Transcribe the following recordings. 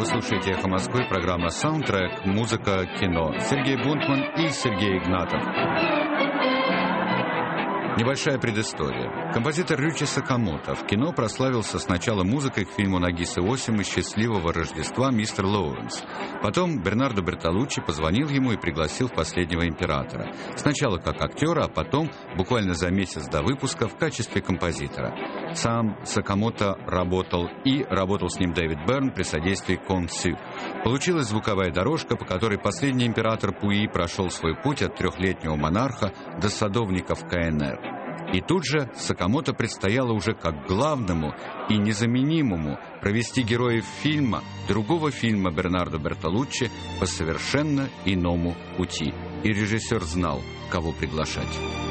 Вы слушаете «Эхо Москвы», программа «Саундтрек», музыка, кино. Сергей Бунтман и Сергей Игнатов. Небольшая предыстория. Композитор Рючи Сакамото в кино прославился сначала музыкой к фильму Нагисы Осимы «Счастливого Рождества, мистер Лоуренс». Потом Бернардо Бертолуччи позвонил ему и пригласил в «Последнего императора». Сначала как актера, а потом, буквально за месяц до выпуска, в качестве композитора. Сам Сакамото работал с ним Дэвид Берн при содействии Кон Сю. Получилась звуковая дорожка, по которой последний император Пуи прошел свой путь от трехлетнего монарха до садовников КНР. И тут же Сакамото предстояло уже как главному и незаменимому провести героев фильма, другого фильма Бернардо Бертолуччи по совершенно иному пути. И режиссер знал, кого приглашать.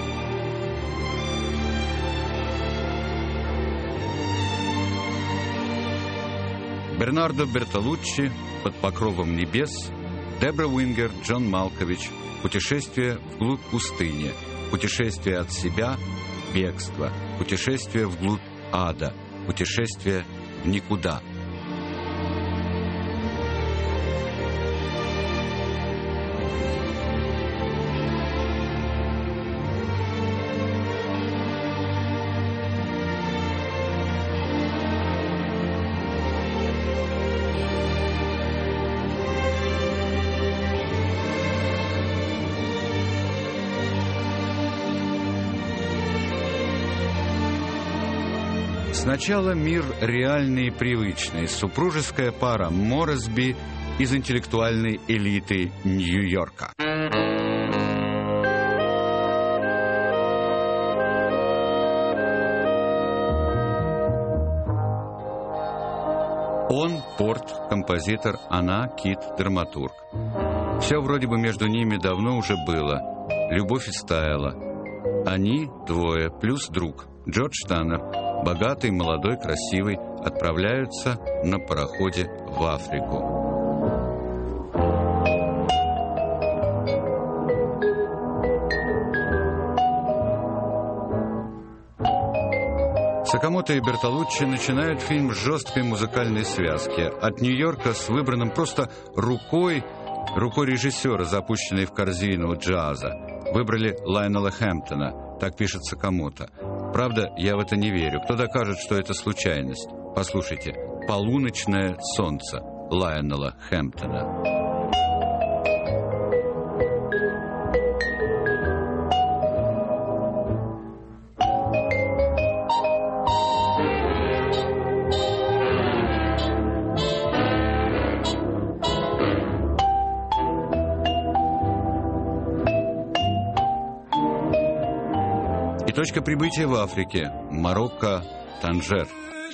Бернардо Бертолуччи, «Под покровом небес», Дебра Уингер, Джон Малкович, «Путешествие вглубь пустыни», «Путешествие от себя», «Бегство», «Путешествие вглубь ада», «Путешествие в никуда». Сначала мир реальный и привычный. Супружеская пара Моррисби из интеллектуальной элиты Нью-Йорка. Он Порт, композитор, она Кит, драматург. Все вроде бы между ними давно уже было. Любовь истаяла. Они двое плюс друг Джордж Таннер, богатый, молодой, красивый, отправляются на пароходе в Африку. Сакамото и Бертолуччи начинают фильм с жесткой музыкальной связки. От Нью-Йорка с выбранным просто рукой режиссера, запущенной в корзину джаза. Выбрали Лайонела Хэмптона, так пишет Сакамото. Правда, я в это не верю. Кто докажет, что это случайность? Послушайте, «Полуночное солнце» Лайонела Хэмптона. Точка прибытия в Африке. Марокко, Танжер.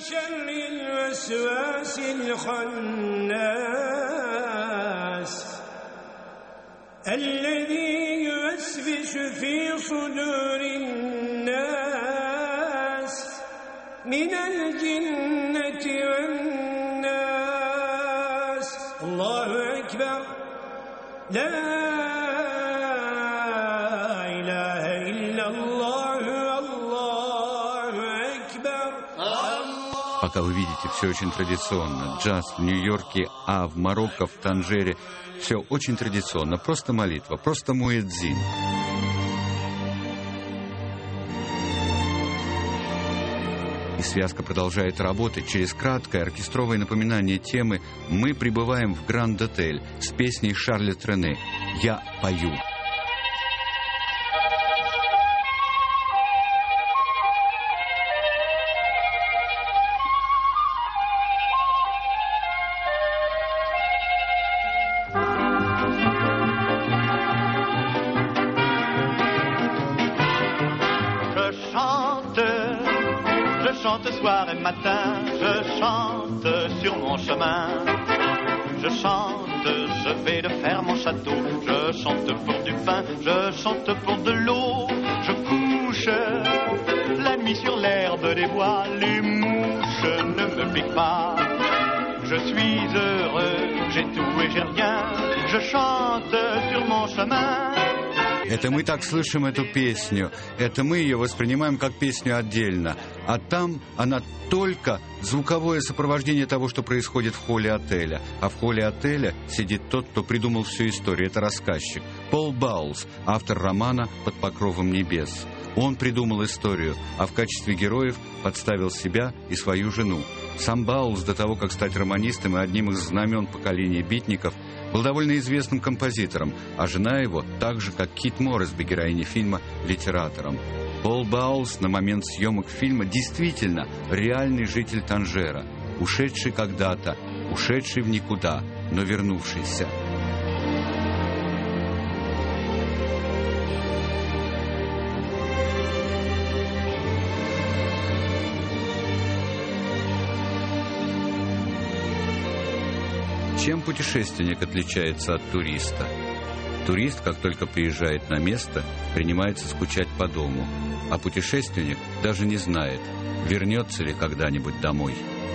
Пока вы видите, все очень традиционно. Джаз в Нью-Йорке, а в Марокко, в Танжере все очень традиционно. Просто молитва, просто муэдзин. И связка продолжает работать. Через краткое оркестровое напоминание темы мы прибываем в Гранд-отель с песней Шарля Трене «Я пою». Soir et matin, je chante sur mon chemin. Je chante, je vais de faire mon château. Je chante pour du pain, je chante pour de l'eau. Je couche la nuit sur l'herbe des bois. Les mouches ne me piquent pas. Je suis heureux, j'ai tout et j'ai rien. Je chante sur mon chemin. Это мы так слышим эту песню, это мы ее воспринимаем как песню отдельно, а там она только звуковое сопровождение того, что происходит в холле отеля. А в холле отеля сидит тот, кто придумал всю историю, это рассказчик. Пол Баулс, автор романа «Под покровом небес». Он придумал историю, а в качестве героев подставил себя и свою жену. Сам Баулс, до того, как стать романистом и одним из знамен поколения битников, был довольно известным композитором, а жена его, так же, как Кит Моррисби, героиня фильма, литератором. Пол Баулс на момент съемок фильма действительно реальный житель Танжера, ушедший когда-то, ушедший в никуда, но вернувшийся. Чем путешественник отличается от туриста? Турист, как только приезжает на место, принимается скучать по дому, а путешественник даже не знает, вернется ли когда-нибудь домой.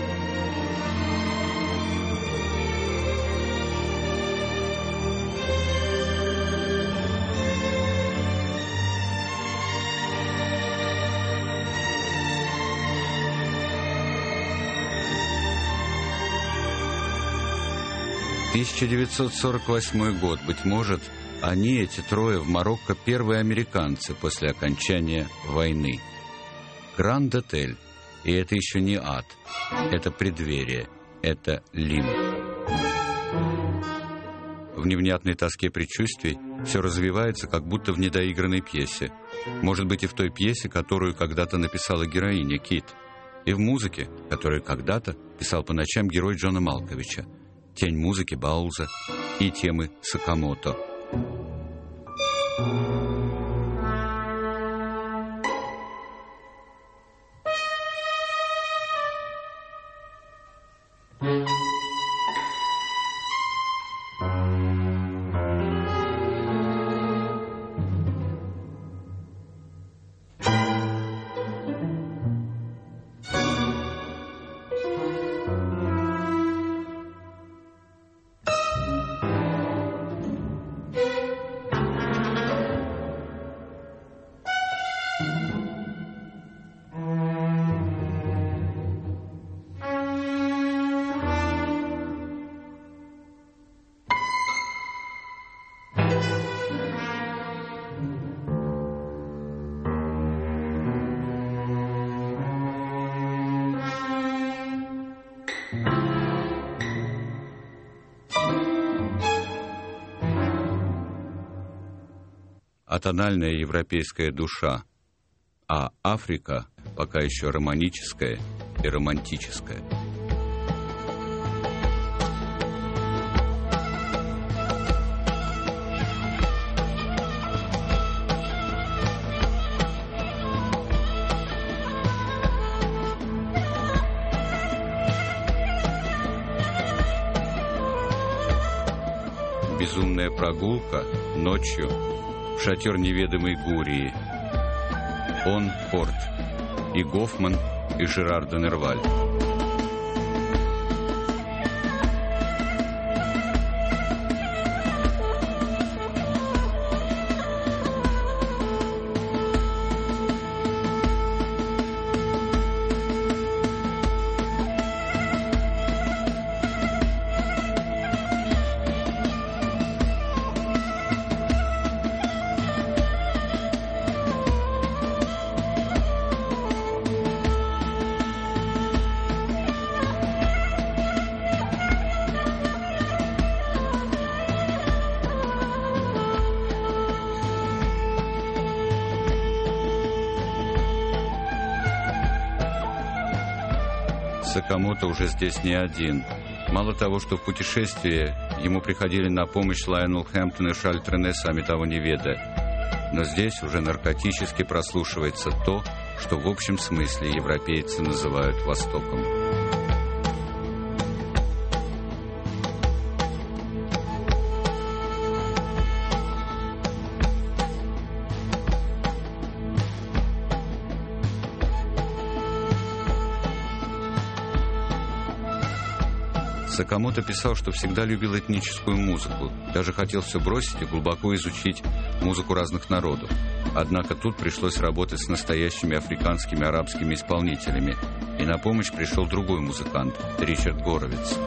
В 1948 год, быть может, они, эти трое, в Марокко первые американцы после окончания войны. Гранд-отель. И это еще не ад. Это преддверие. Это Лим. В невнятной тоске предчувствий все развивается, как будто в недоигранной пьесе. Может быть, и в той пьесе, которую когда-то написала героиня Кит. И в музыке, которую когда-то писал по ночам герой Джона Малковича. Тень музыки Баулза и темы Сакамото. Атональная европейская душа, а Африка пока еще романическая и романтическая. Безумная прогулка ночью в шатер неведомой Гурии. Он Порт, и Гофман, и Жерар де Нерваль. Сакамото уже здесь не один. Мало того, что в путешествии ему приходили на помощь Лайонел Хэмптон и Шарль Трене, сами того не ведая. Но здесь уже наркотически прослушивается то, что в общем смысле европейцы называют Востоком. Сакамото писал, что всегда любил этническую музыку, даже хотел все бросить и глубоко изучить музыку разных народов. Однако тут пришлось работать с настоящими африканскими арабскими исполнителями, и на помощь пришел другой музыкант, Ричард Горовиц.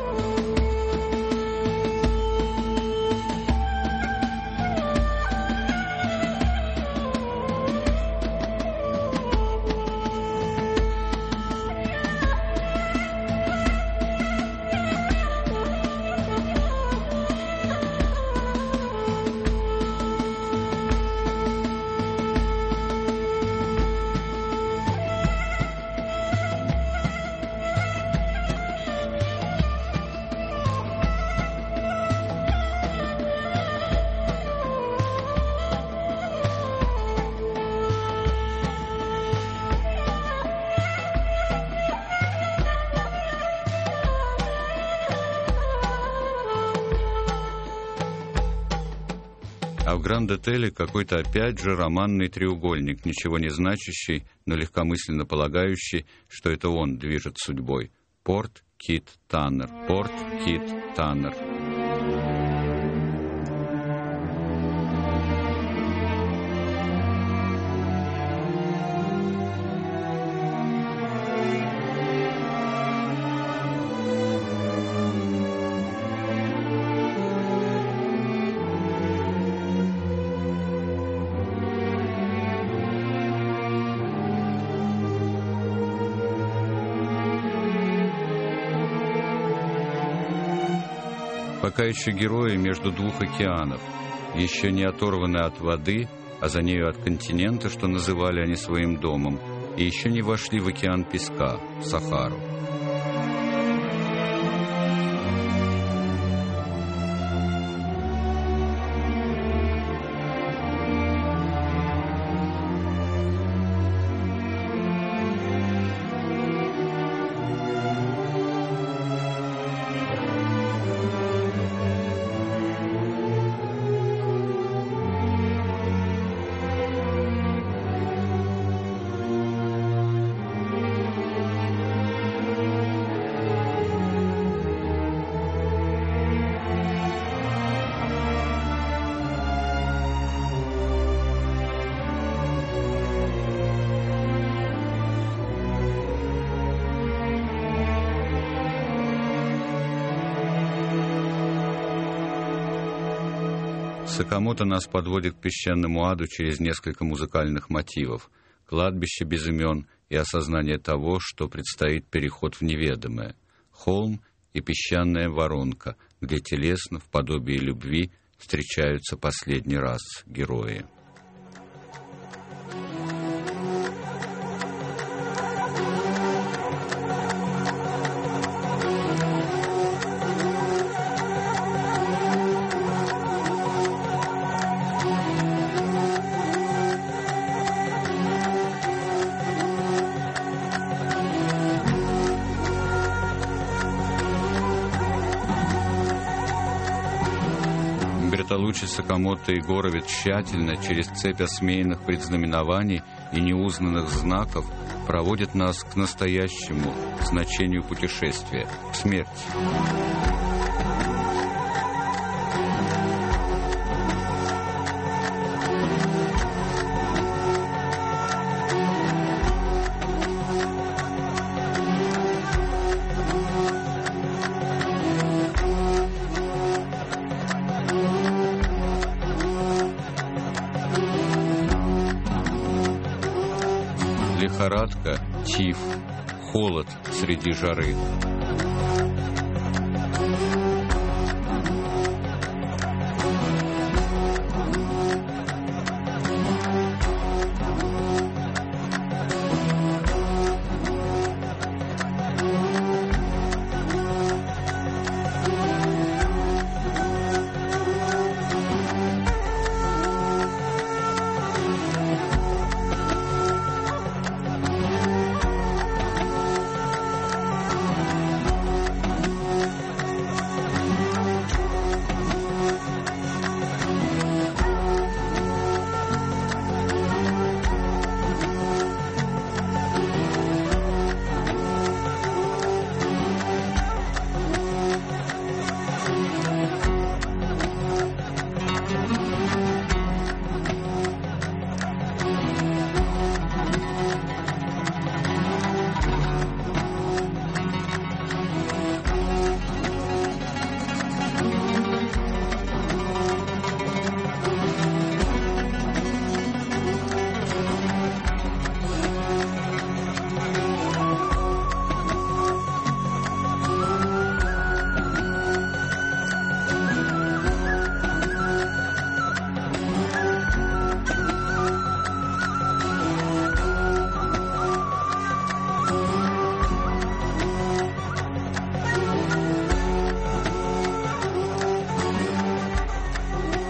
А в Гранд-отеле какой-то опять же романный треугольник, ничего не значащий, но легкомысленно полагающий, что это он движет судьбой. Порт Кит Таннер. Порт Кит Таннер. Пока еще герои между двух океанов, еще не оторваны от воды, а за нею от континента, что называли они своим домом, и еще не вошли в океан песка, в Сахару. Сакамото нас подводит к песчаному аду через несколько музыкальных мотивов. Кладбище без имен и осознание того, что предстоит переход в неведомое. Холм и песчаная воронка, где телесно, в подобии любви, встречаются последний раз герои. Бертолуччи, Сакамото и Горовиц тщательно, через цепь осмеянных предзнаменований и неузнанных знаков, проводят нас к настоящему значению путешествия, к смерти. Лихорадка, тиф, холод среди жары.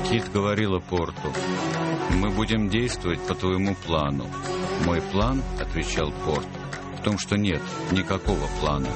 Кит говорила Порту: «Мы будем действовать по твоему плану». «Мой план, — отвечал Порт, — в том, что нет никакого плана».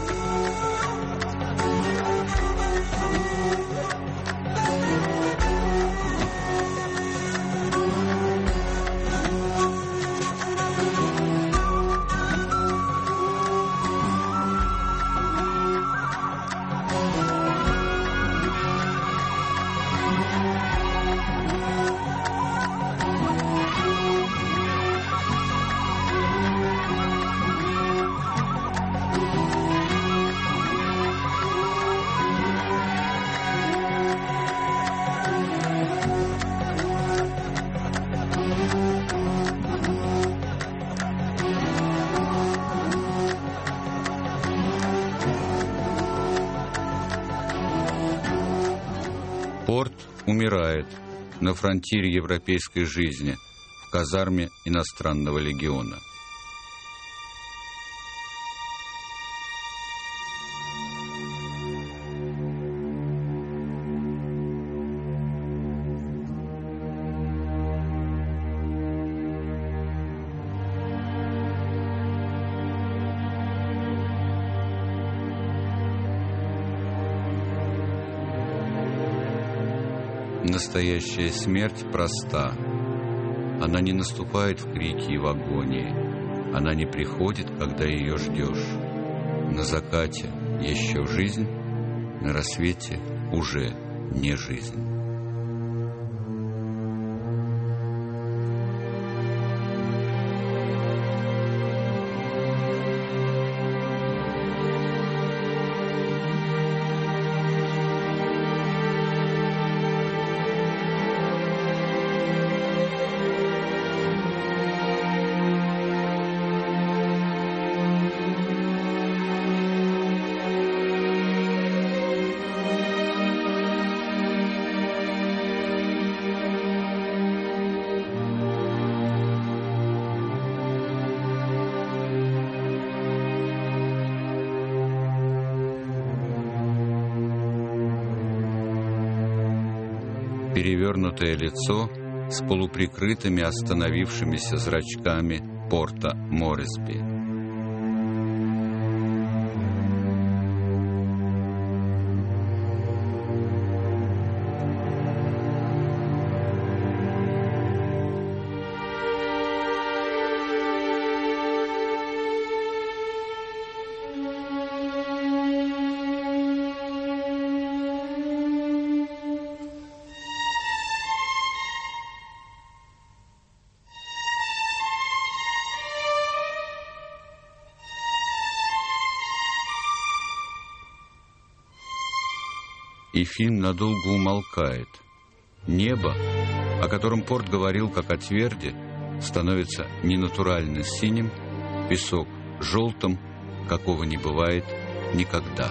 Порт умирает на фронтире европейской жизни, в казарме иностранного легиона. Настоящая смерть проста. Она не наступает в крике и в агонии. Она не приходит, когда ее ждешь. На закате еще жизнь, на рассвете уже не жизнь. Перевернутое лицо с полуприкрытыми остановившимися зрачками Порта Моррисби. И фильм надолго умолкает. Небо, о котором Порт говорил как о тверди, становится ненатурально синим, песок желтым, какого не бывает никогда.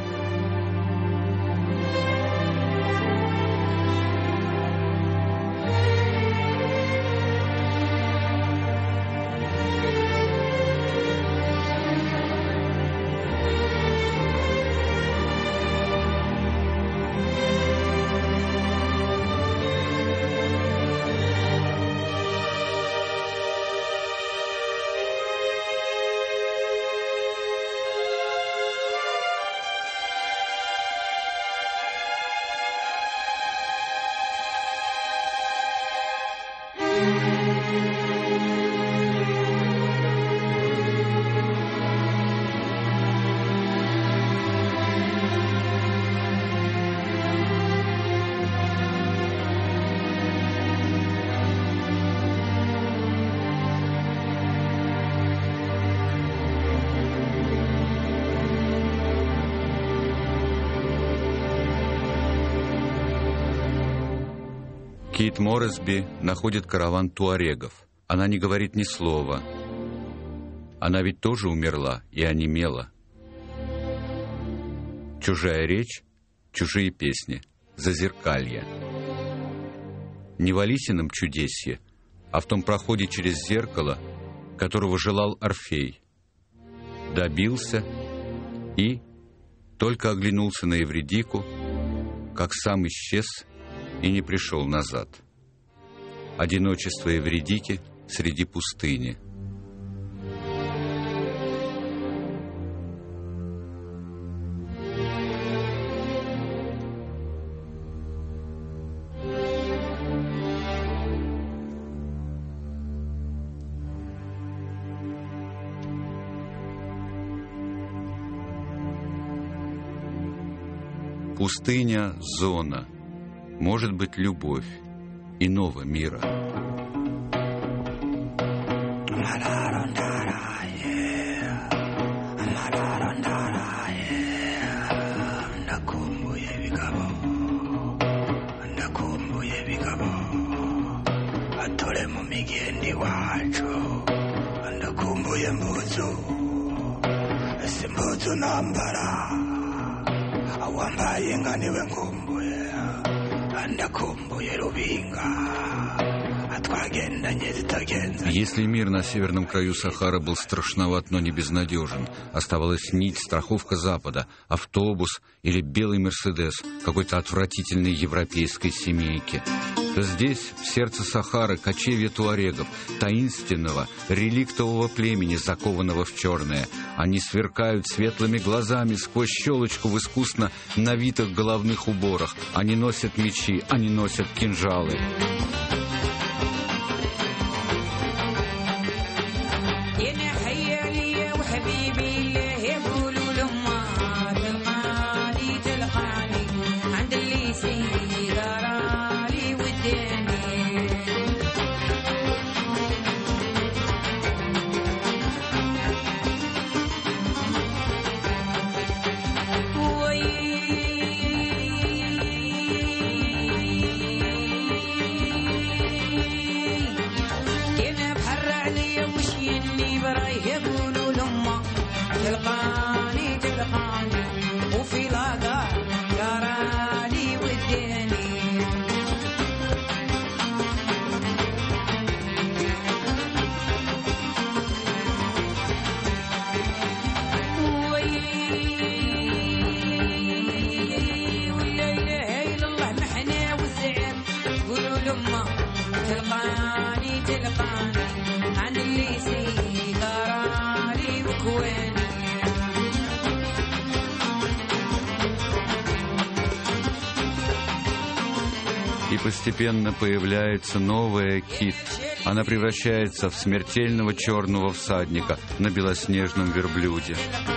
Кит Моррисби находит караван туарегов. Она не говорит ни слова. Она ведь тоже умерла и онемела. Чужая речь, чужие песни, зазеркалье. Не в Алисином чудесье, а в том проходе через зеркало, которого желал Орфей. Добился и только оглянулся на Эвридику, как сам исчез и не пришел назад. Одиночество Эвридики среди пустыни. Пустыня — зона, может быть, любовь иного мира. Если мир на северном краю Сахары был страшноват, но не безнадежен, оставалась нить, страховка Запада, автобус или белый Мерседес какой-то отвратительной европейской семейки, то здесь, в сердце Сахары, кочевье туарегов, таинственного, реликтового племени, закованного в черное. Они сверкают светлыми глазами сквозь щелочку в искусно навитых головных уборах. Они носят мечи, они носят кинжалы. И постепенно появляется новая Кит. Она превращается в смертельного черного всадника на белоснежном верблюде.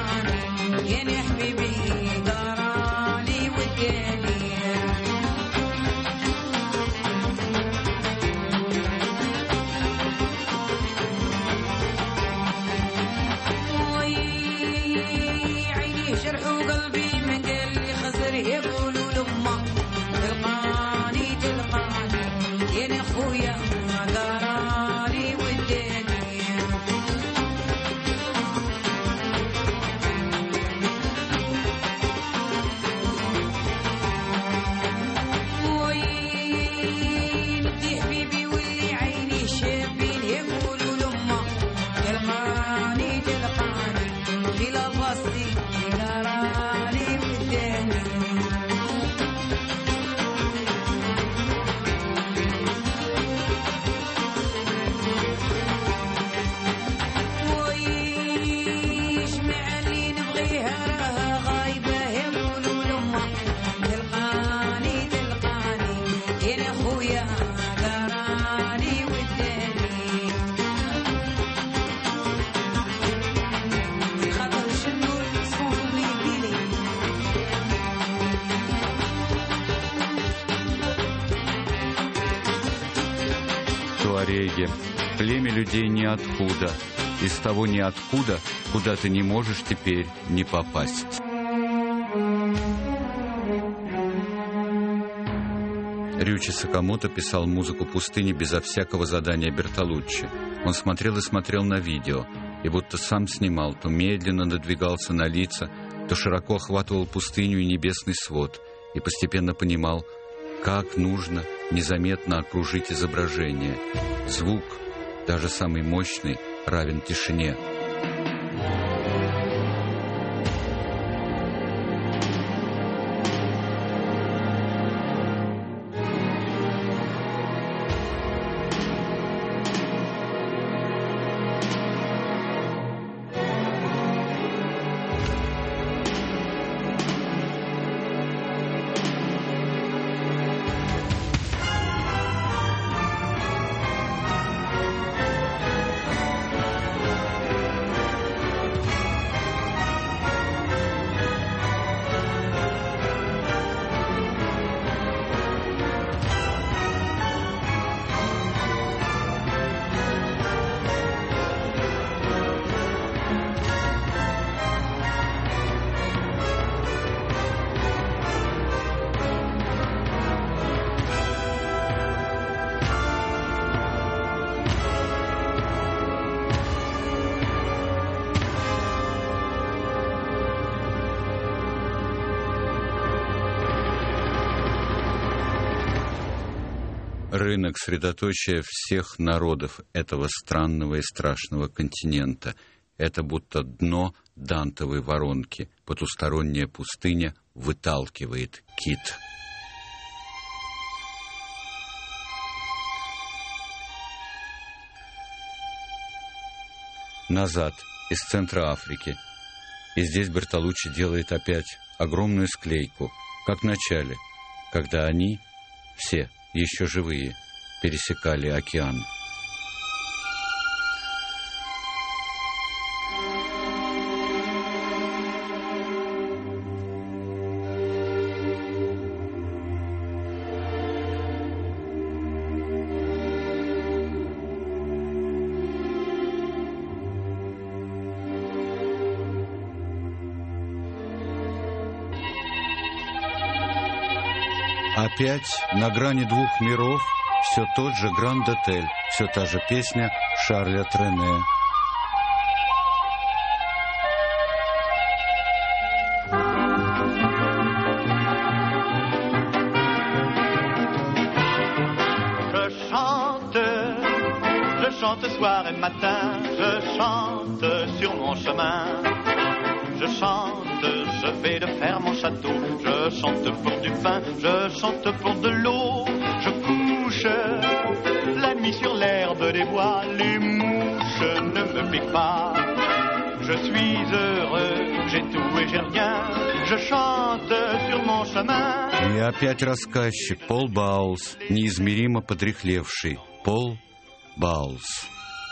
Туареги, племя людей ниоткуда, из того ниоткуда, куда ты не можешь теперь не попасть. Рючи Сакамото писал музыку пустыни безо всякого задания Бертолуччи. Он смотрел и смотрел на видео, и будто сам снимал, то медленно надвигался на лица, то широко охватывал пустыню и небесный свод, и постепенно понимал, как нужно незаметно окружить изображение. Звук, даже самый мощный, равен тишине. Рынок — средоточие всех народов этого странного и страшного континента. Это будто дно дантовой воронки. Потусторонняя пустыня выталкивает кит. Назад, из центра Африки. И здесь Бертолуччи делает опять огромную склейку, как в начале, когда они, все еще живые, пересекали океан. Опять на грани двух миров все тот же Гранд-отель, все та же песня Шарля Трене. Je chante soir et matin, je chante sur mon chemin. Je chante, je vais de faire mon château. Je chante pour du pain, je chante pour de l'eau. Je couche la nuit sur l'herbe des bois. Les mouches ne me piquent pas. Je suis heureux, j'ai tout et j'ai rien. Je chante sur mon chemin. И опять рассказчик Пол Баулс, неизмеримо подряхлевший. Пол Баулс.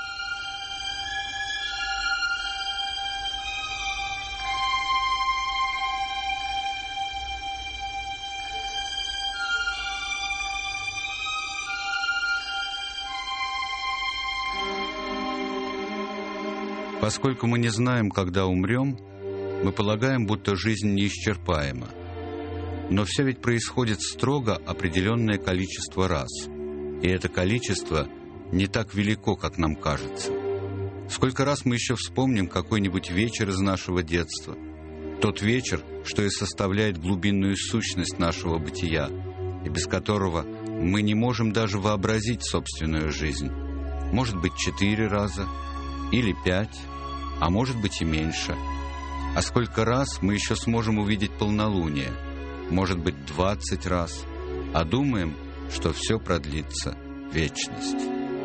Поскольку мы не знаем, когда умрем, мы полагаем, будто жизнь неисчерпаема. Но все ведь происходит строго определенное количество раз. И это количество не так велико, как нам кажется. Сколько раз мы еще вспомним какой-нибудь вечер из нашего детства. Тот вечер, что и составляет глубинную сущность нашего бытия, и без которого мы не можем даже вообразить собственную жизнь. Может быть, 4 раза или 5, а может быть и меньше. А сколько раз мы еще сможем увидеть полнолуние? Может быть, 20 раз. А думаем, что все продлится вечность.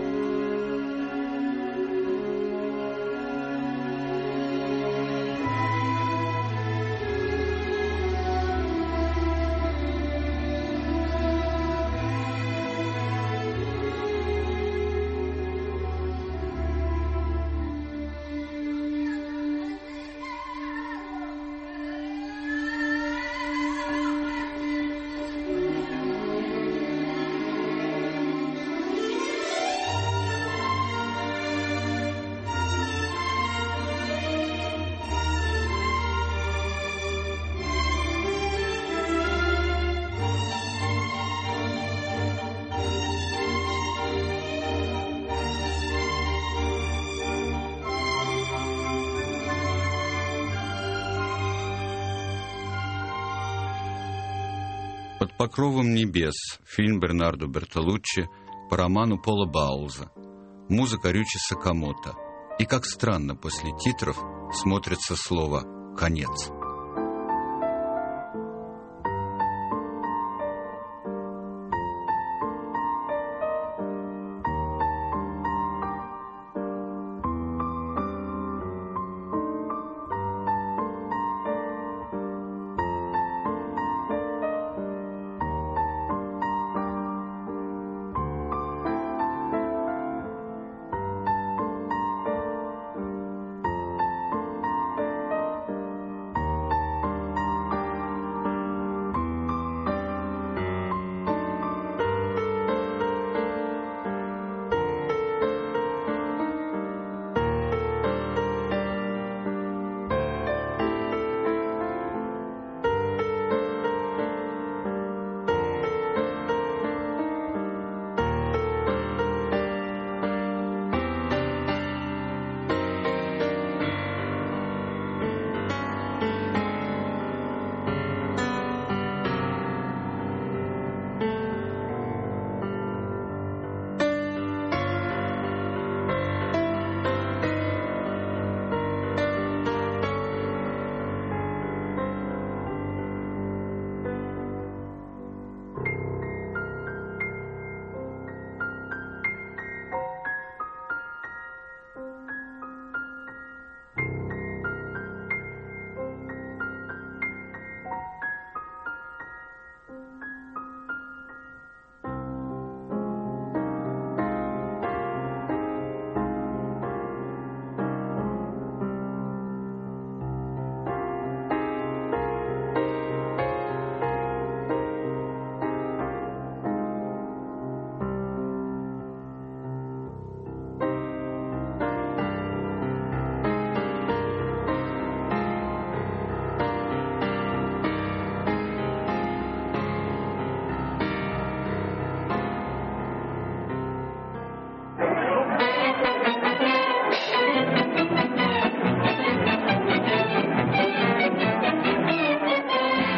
«Под покровом небес» — фильм Бернардо Бертолуччи по роману Пола Баулза. Музыка Рючи Сакамото. И как странно после титров смотрится слово «конец».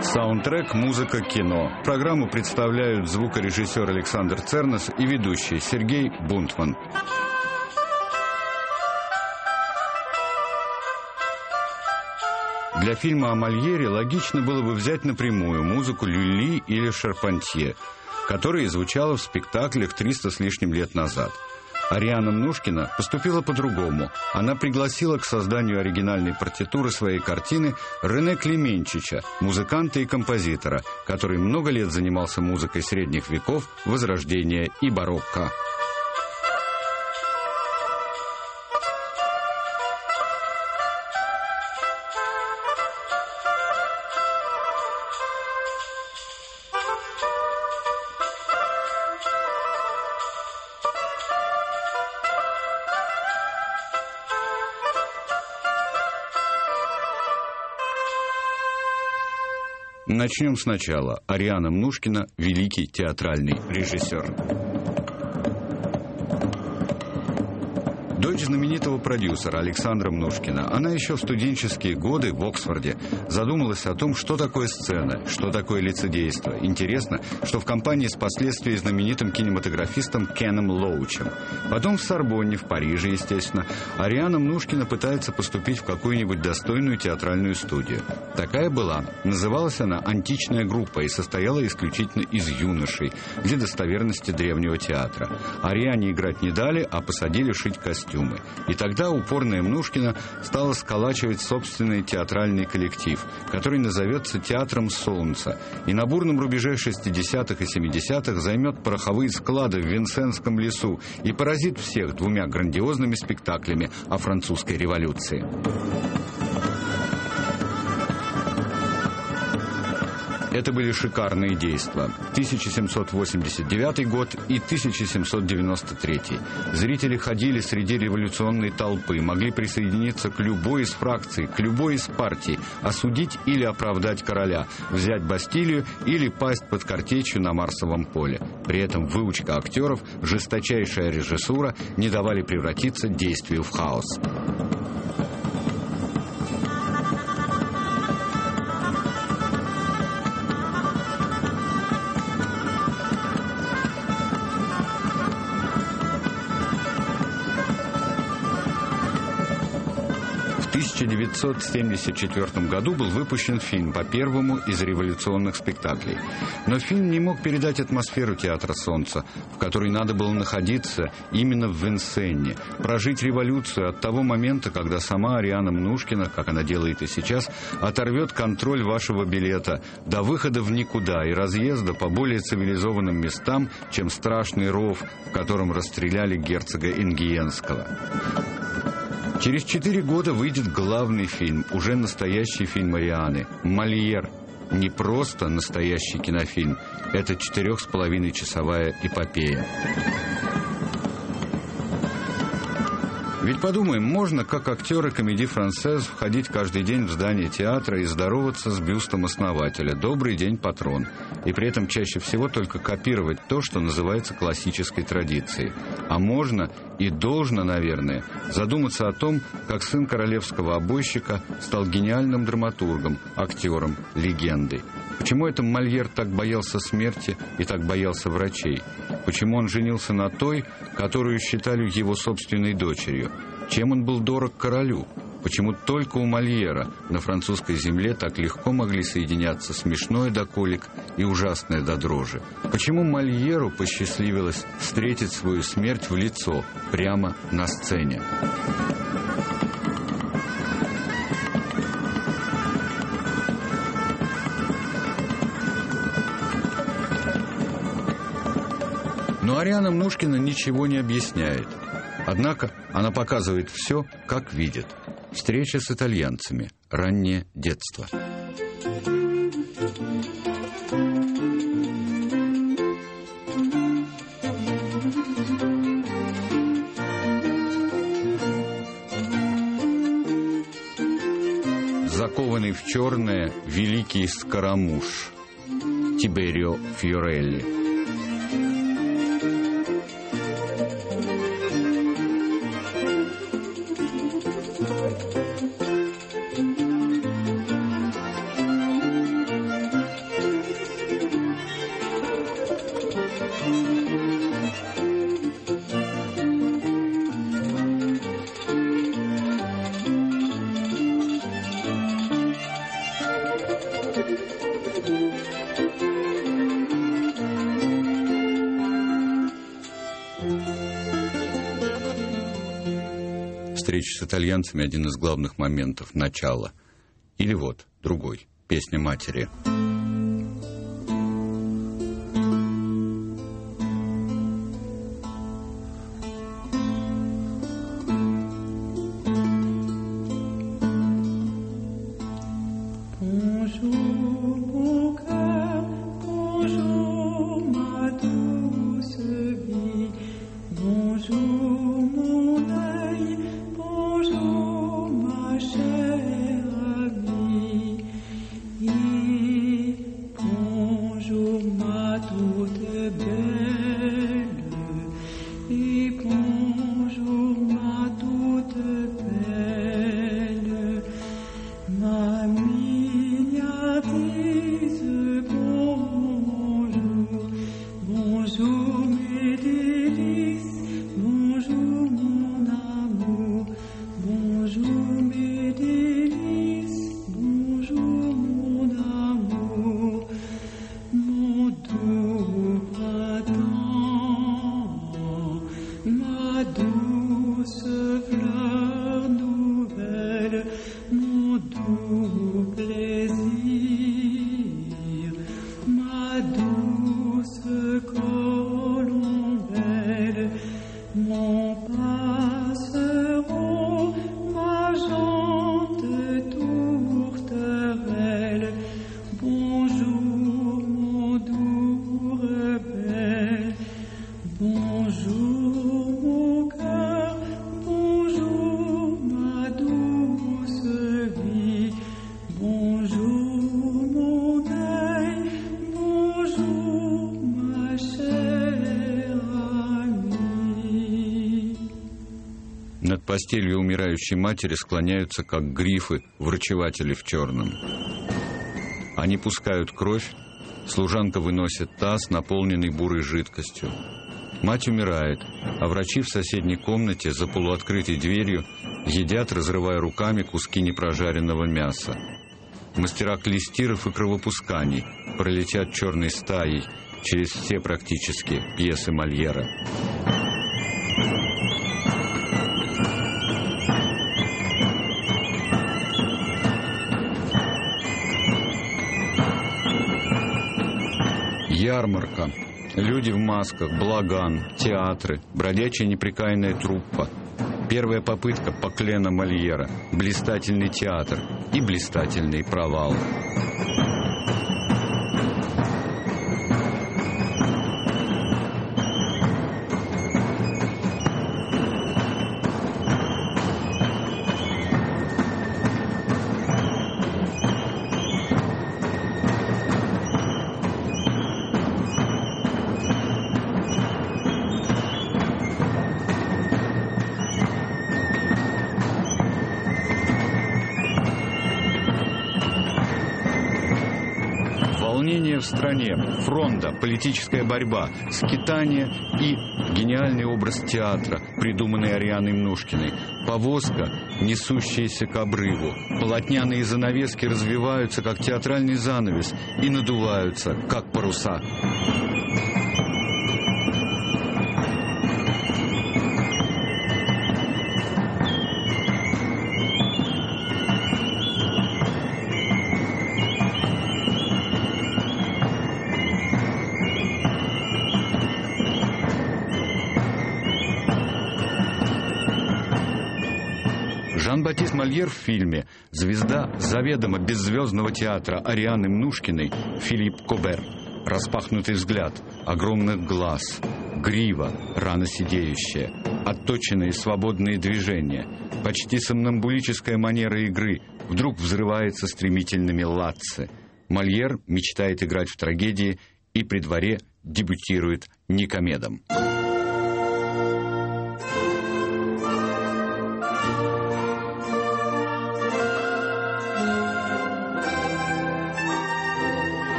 Саундтрек «Музыка кино». Программу представляют звукорежиссер Александр Цернес и ведущий Сергей Бунтман. Для фильма о Мольере логично было бы взять напрямую музыку Люли или Шарпантье, которая звучала в спектаклях 300 с лишним лет назад. Ариана Мнушкина поступила по-другому. Она пригласила к созданию оригинальной партитуры своей картины Рене Клеменчича, музыканта и композитора, который много лет занимался музыкой средних веков, Возрождения и барокко. Начнем сначала. Ариана Мнушкина – великий театральный режиссер. Дочь знаменитого продюсера Александра Мнушкина. Она еще в студенческие годы в Оксфорде задумалась о том, что такое сцена, что такое лицедейство. Интересно, что в компании с впоследствии знаменитым кинематографистом Кеном Лоучем. Потом в Сорбонне, в Париже, естественно, Ариана Мнушкина пытается поступить в какую-нибудь достойную театральную студию. Такая была. Называлась она «Античная группа» и состояла исключительно из юношей для достоверности древнего театра. Ариане играть не дали, а посадили шить костюмы. И тогда упорная Мнушкина стала сколачивать собственный театральный коллектив, который назовется «Театром Солнца», и на бурном рубеже 60-х и 70-х займет пороховые склады в Винсентском лесу и поразит всех двумя грандиозными спектаклями о французской революции. Это были шикарные действия. 1789 год и 1793. Зрители ходили среди революционной толпы, могли присоединиться к любой из фракций, к любой из партий, осудить или оправдать короля, взять Бастилию или пасть под картечью на Марсовом поле. При этом выучка актеров, жесточайшая режиссура не давали превратиться действию в хаос. В 1974 году был выпущен фильм по первому из революционных спектаклей. Но фильм не мог передать атмосферу Театра Солнца, в которой надо было находиться именно в Винсенне, прожить революцию от того момента, когда сама Ариана Мнушкина, как она делает и сейчас, оторвет контроль вашего билета до выхода в никуда и разъезда по более цивилизованным местам, чем страшный ров, в котором расстреляли герцога Ингиенского. Через 4 года выйдет главный фильм, уже настоящий фильм Арианы «Мольер». Не просто настоящий кинофильм, это 4,5-часовая эпопея. Ведь подумаем, можно, как актеры комедии «Франсез», входить каждый день в здание театра и здороваться с бюстом основателя «Добрый день, патрон», и при этом чаще всего только копировать то, что называется классической традицией. А можно и должно, наверное, задуматься о том, как сын королевского обойщика стал гениальным драматургом, актером, легендой. Почему это Мольер так боялся смерти и так боялся врачей? Почему он женился на той, которую считали его собственной дочерью? Чем он был дорог королю? Почему только у Мольера на французской земле так легко могли соединяться смешное до колик и ужасное до дрожи? Почему Мольеру посчастливилось встретить свою смерть в лицо, прямо на сцене? Но Ариана Мнушкина ничего не объясняет. Однако она показывает все, как видит. Встреча с итальянцами. Раннее детство. Закованный в черное великий скоромуш Тиберио Фьорелли. встречи с итальянцами один из главных моментов, начало. Или вот, другой, песня матери. Над постелью умирающей матери склоняются, как грифы, врачеватели в черном. Они пускают кровь, служанка выносит таз, наполненный бурой жидкостью. Мать умирает, а врачи в соседней комнате за полуоткрытой дверью едят, разрывая руками куски непрожаренного мяса. Мастера клестиров и кровопусканий пролетят черной стаей через все практически пьесы Мольера. Ярмарка. Люди в масках, балаган, театры, бродячая неприкаянная труппа. Первая попытка Паклена Мольера, блистательный театр и блистательный провал. Волнение в стране, фронта, политическая борьба, скитание и гениальный образ театра, придуманный Арианой Мнушкиной. Повозка, несущаяся к обрыву. Полотняные занавески развиваются, как театральный занавес, и надуваются, как паруса. Жан-Батист Мольер в фильме «Звезда заведомо беззвездного театра» Арианы Мнушкиной Филипп Кобер. Распахнутый взгляд, огромных глаз, грива, рано сидеющая, отточенные свободные движения, почти сомнамбулическая манера игры вдруг взрывается стремительными латцы. Мольер мечтает играть в трагедии и при дворе дебютирует Никомедом.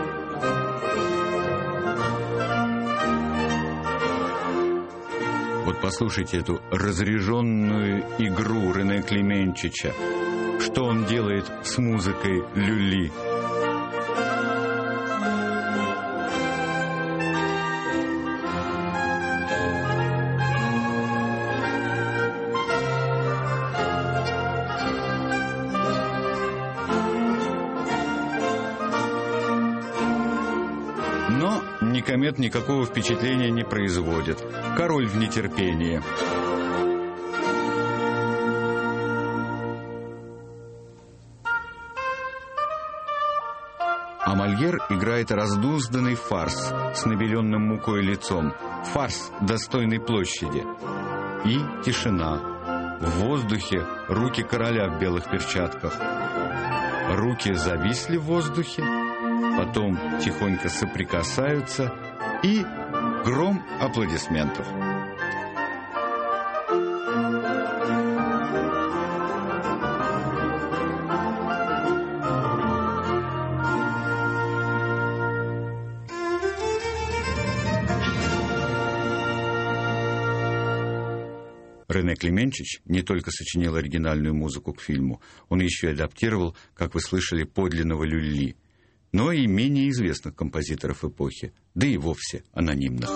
Вот вот послушайте эту разряженную игру Рене Клименчича. Что он делает с музыкой Люли. Но Никомед никакого впечатления не производит. Король в нетерпении. А Мольер играет раздузданный фарс с набеленным мукой лицом. Фарс достойной площади. И тишина. В воздухе руки короля в белых перчатках. Руки зависли в воздухе, потом тихонько соприкасаются, и гром аплодисментов. Рене Клименчич не только сочинил оригинальную музыку к фильму, он еще и адаптировал, как вы слышали, подлинного Люли, но и менее известных композиторов эпохи, да и вовсе анонимных.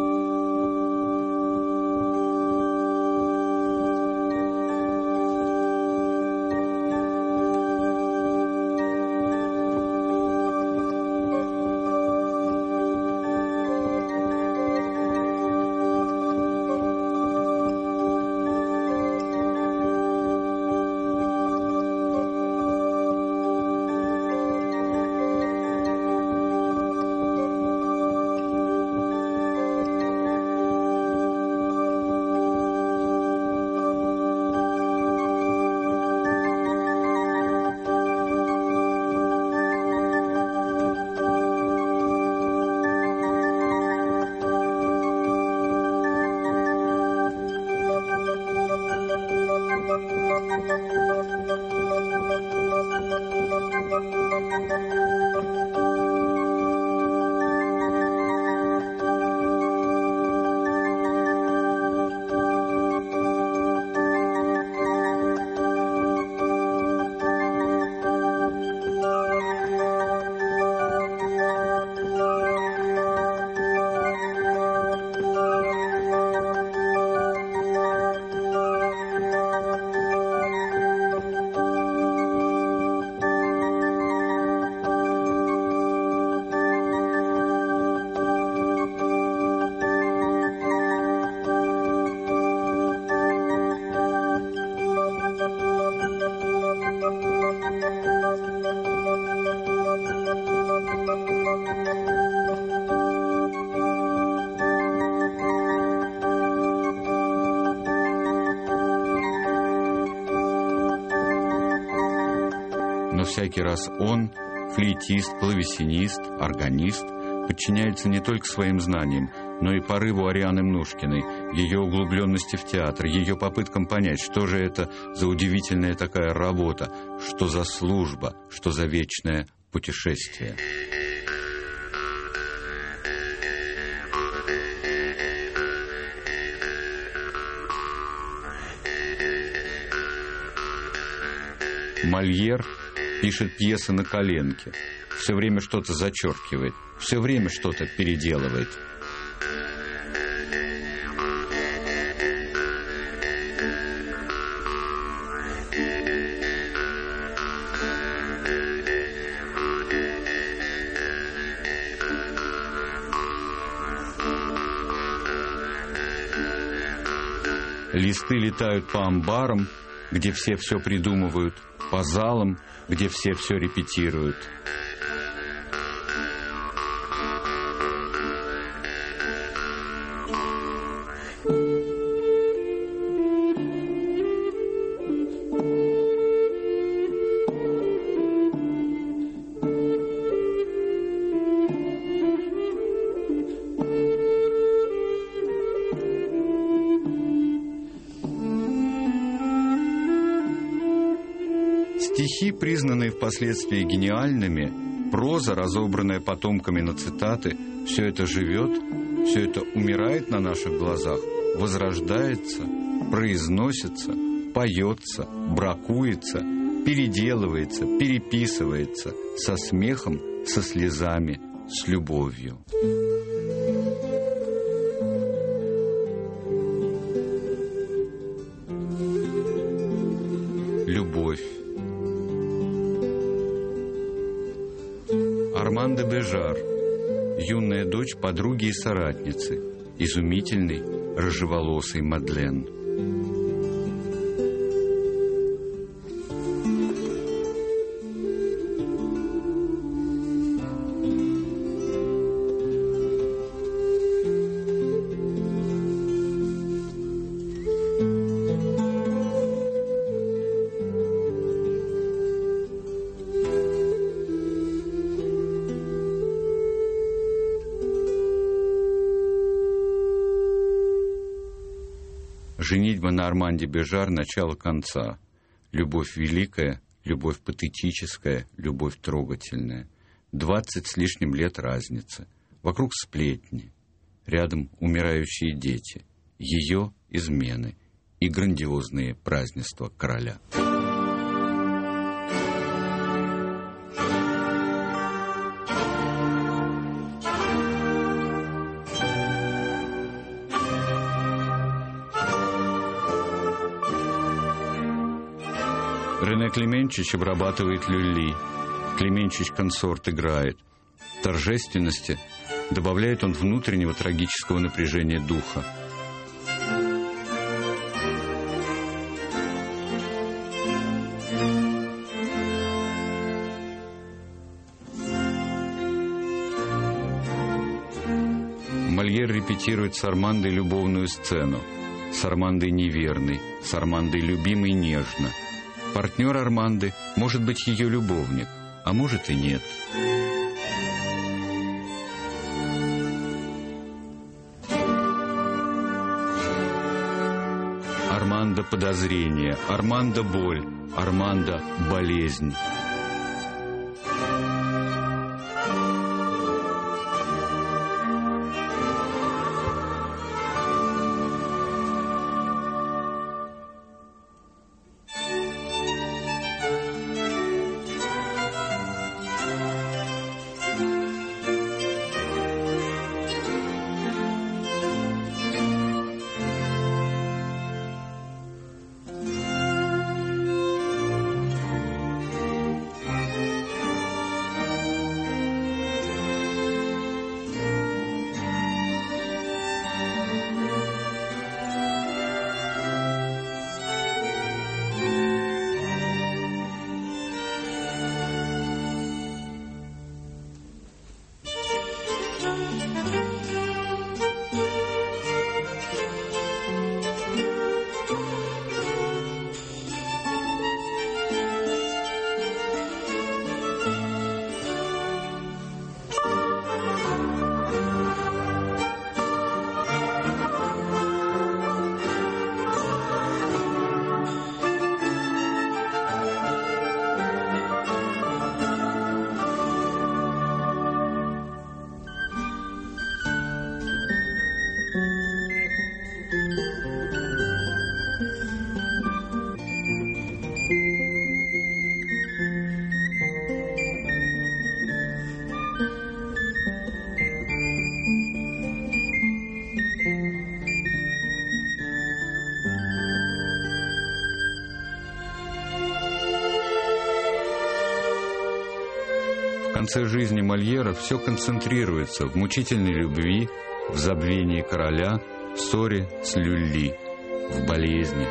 Но всякий раз он, флейтист, клавесинист, органист, подчиняется не только своим знаниям, но и порыву Арианы Мнушкиной, ее углубленности в театр, ее попыткам понять, что же это за удивительная такая работа, что за служба, что за вечное путешествие. Мольер пишет пьесы на коленке, все время что-то зачеркивает, все время что-то переделывает. Листы летают по амбарам, где все придумывают, по залам, где все репетируют. Стихи, признанные впоследствии гениальными, проза, разобранная потомками на цитаты, все это живет, все это умирает на наших глазах, возрождается, произносится, поется, бракуется, переделывается, переписывается со смехом, со слезами, с любовью. Любовь. Арман де Бежар, юная дочь подруги и соратницы, изумительной рыжеволосой Мадлен. Женитьба на Арманде Бежар — начало конца. Любовь великая, любовь патетическая, любовь трогательная. 20 с лишним лет разницы. Вокруг сплетни. Рядом умирающие дети. Ее измены и грандиозные празднества короля. Рене Клеменчич обрабатывает люльи. Клеменчич консорт играет. Торжественности добавляет он внутреннего трагического напряжения духа. Мольер репетирует с Армандой любовную сцену. С Армандой неверной, с Армандой любимой нежно. Партнер Арманды может быть ее любовник, а может и нет. Арманда — подозрение, Арманда — боль, Арманда — болезнь. В конце жизни Мольера все концентрируется в мучительной любви, в забвении короля, в ссоре с Люлли, в болезни.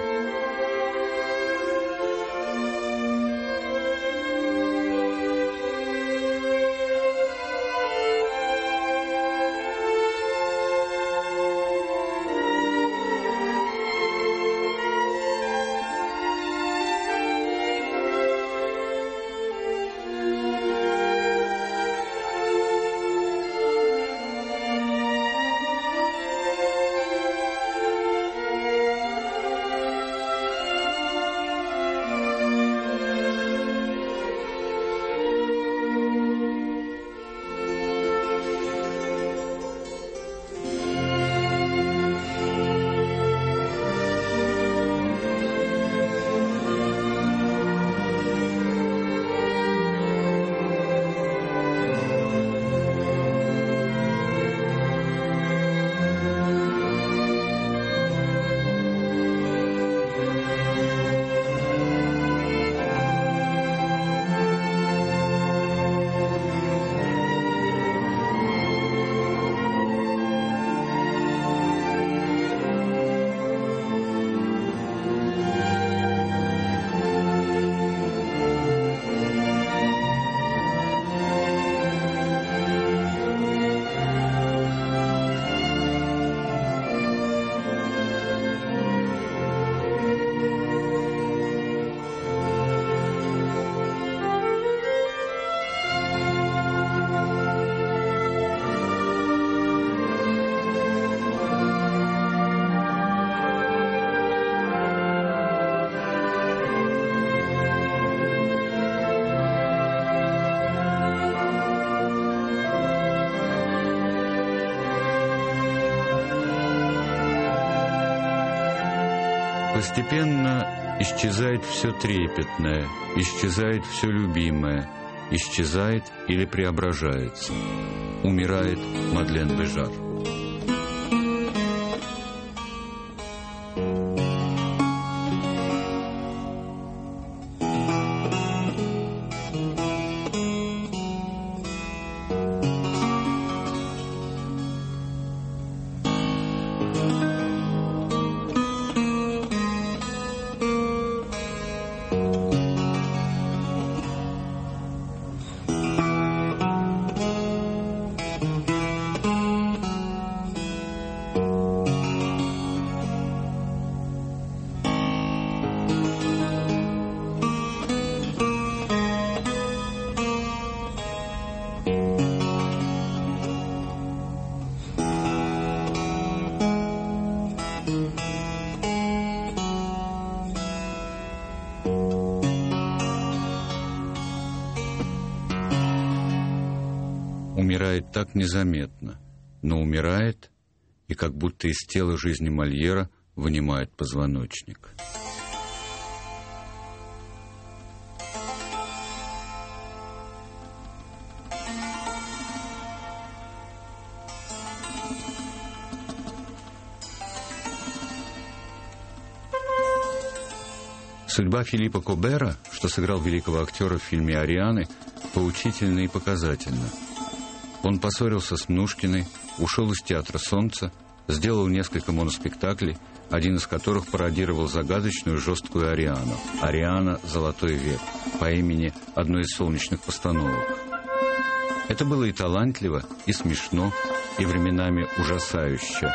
Постепенно исчезает все трепетное, исчезает все любимое, исчезает или преображается. Умирает Мадлен Бежар. Умирает так незаметно, но умирает, и как будто из тела жизни Мольера вынимает позвоночник. Судьба Филиппа Кобера, что сыграл великого актера в фильме «Арианы», поучительна и показательна. Он поссорился с Мнушкиной, ушел из театра «Солнце», сделал несколько моноспектаклей, один из которых пародировал загадочную жесткую Ариану. «Ариана. Золотой век» по имени одной из солнечных постановок. Это было и талантливо, и смешно, и временами ужасающе.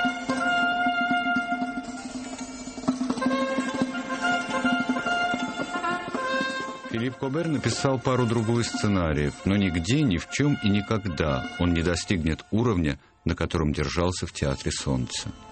Филипп Кобер написал пару-другую сценариев, но нигде, ни в чем и никогда он не достигнет уровня, на котором держался в театре «Солнце».